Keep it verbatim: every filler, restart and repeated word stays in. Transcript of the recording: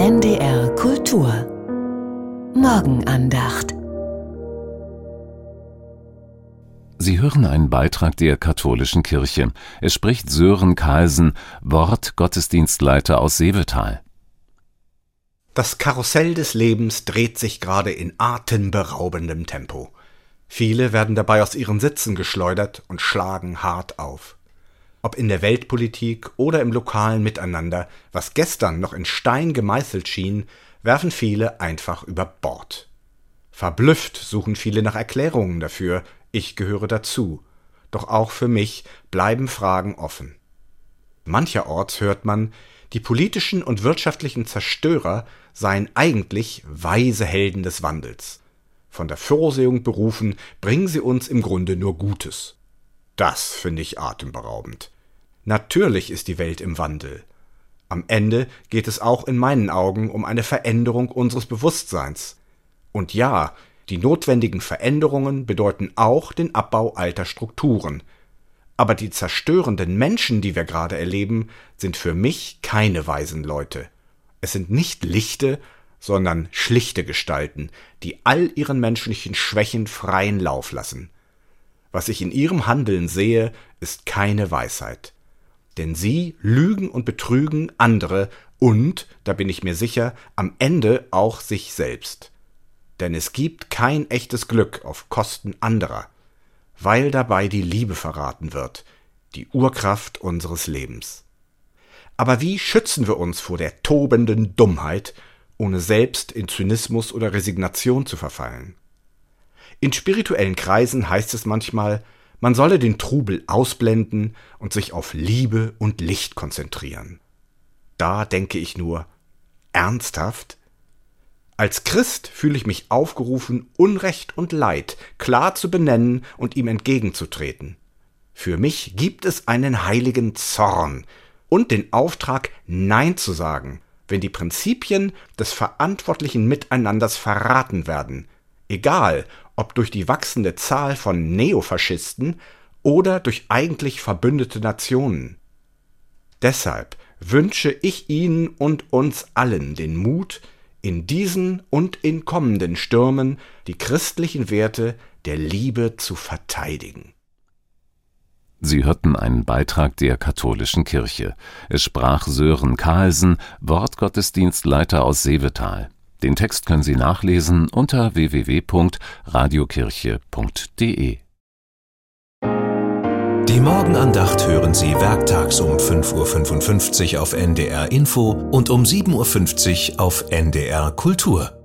N D R Kultur Morgenandacht. Sie hören einen Beitrag der Katholischen Kirche. Es spricht Sören Carlsen, Wortgottesdienstleiter aus Seevetal. Das Karussell des Lebens dreht sich gerade in atemberaubendem Tempo. Viele werden dabei aus ihren Sitzen geschleudert und schlagen hart auf. Ob in der Weltpolitik oder im lokalen Miteinander, was gestern noch in Stein gemeißelt schien, werfen viele einfach über Bord. Verblüfft suchen viele nach Erklärungen dafür, ich gehöre dazu. Doch auch für mich bleiben Fragen offen. Mancherorts hört man, die politischen und wirtschaftlichen Zerstörer seien eigentlich weise Helden des Wandels. Von der Vorsehung berufen, bringen sie uns im Grunde nur Gutes. Das finde ich atemberaubend. Natürlich ist die Welt im Wandel. Am Ende geht es auch in meinen Augen um eine Veränderung unseres Bewusstseins. Und ja, die notwendigen Veränderungen bedeuten auch den Abbau alter Strukturen. Aber die zerstörenden Menschen, die wir gerade erleben, sind für mich keine weisen Leute. Es sind nicht lichte, sondern schlichte Gestalten, die all ihren menschlichen Schwächen freien Lauf lassen. Was ich in ihrem Handeln sehe, ist keine Weisheit. Denn sie lügen und betrügen andere und, da bin ich mir sicher, am Ende auch sich selbst. Denn es gibt kein echtes Glück auf Kosten anderer, weil dabei die Liebe verraten wird, die Urkraft unseres Lebens. Aber wie schützen wir uns vor der tobenden Dummheit, ohne selbst in Zynismus oder Resignation zu verfallen? In spirituellen Kreisen heißt es manchmal, man solle den Trubel ausblenden und sich auf Liebe und Licht konzentrieren. Da denke ich nur, ernsthaft? Als Christ fühle ich mich aufgerufen, Unrecht und Leid klar zu benennen und ihm entgegenzutreten. Für mich gibt es einen heiligen Zorn und den Auftrag, Nein zu sagen, wenn die Prinzipien des verantwortlichen Miteinanders verraten werden, egal ob durch die wachsende Zahl von Neofaschisten oder durch eigentlich verbündete Nationen. Deshalb wünsche ich Ihnen und uns allen den Mut, in diesen und in kommenden Stürmen die christlichen Werte der Liebe zu verteidigen. Sie hörten einen Beitrag der Katholischen Kirche. Es sprach Sören Carlsen, Wortgottesdienstleiter aus Seevetal. Den Text können Sie nachlesen unter w w w punkt radiokirche punkt d e. Die Morgenandacht hören Sie werktags um fünf Uhr fünfundfünfzig auf N D R Info und um sieben Uhr fünfzig auf N D R Kultur.